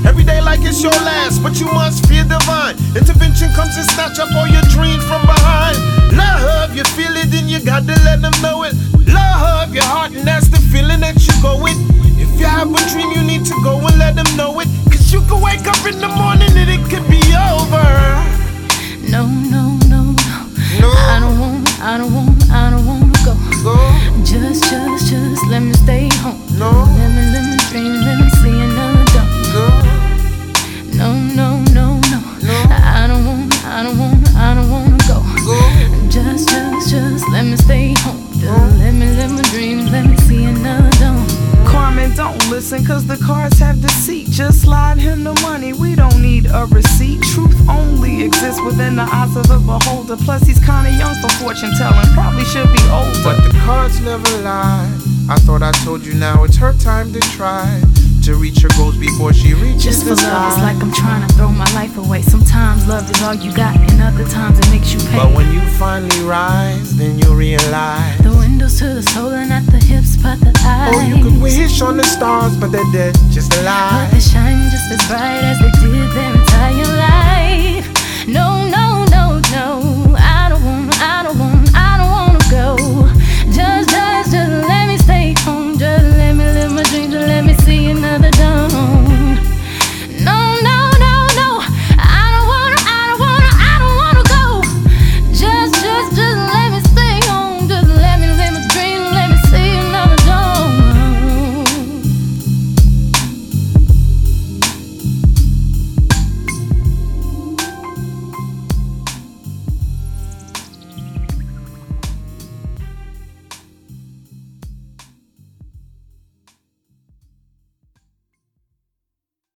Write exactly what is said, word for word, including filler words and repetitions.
Every day like it's your last, but you must fear divine intervention comes and snatch up all your dreams from behind. Love, you feel it, then you got to let them know it. Love your heart, and that's the feeling that you go with. If you have a dream, you need to go and let them know it. Cause you can wake up in the morning and it could be over. No, no, no, no, no. I don't want, I don't want, I don't want to go. Go. Just, just, just let me stay home. No. Let me, let me dream, let me see another dawn. Go. No, no, no, no, no. I don't want, I don't want, I don't want to go. Go. Just, just, just let me stay home. Just let me, let me dream, let me see another dawn. Carmen, don't listen, cause the cards have deceit. Just slide him the money, we don't need a receipt. Truth only exists within the eyes of the beholder. Plus he's kinda young for fortune telling, probably should be older. But the cards never lie. I thought I told you, now it's her time to try to reach her goals before she reaches Just for the sky. love, it's like I'm trying to throw my life away. Sometimes love is all you got, and other times it makes you pay. But when you finally rise, then you realize the windows to the soul and not the hips, but the eyes. oh, you could wish on the stars, but they're dead, just a lie. But they shine just as bright as they did their entire life.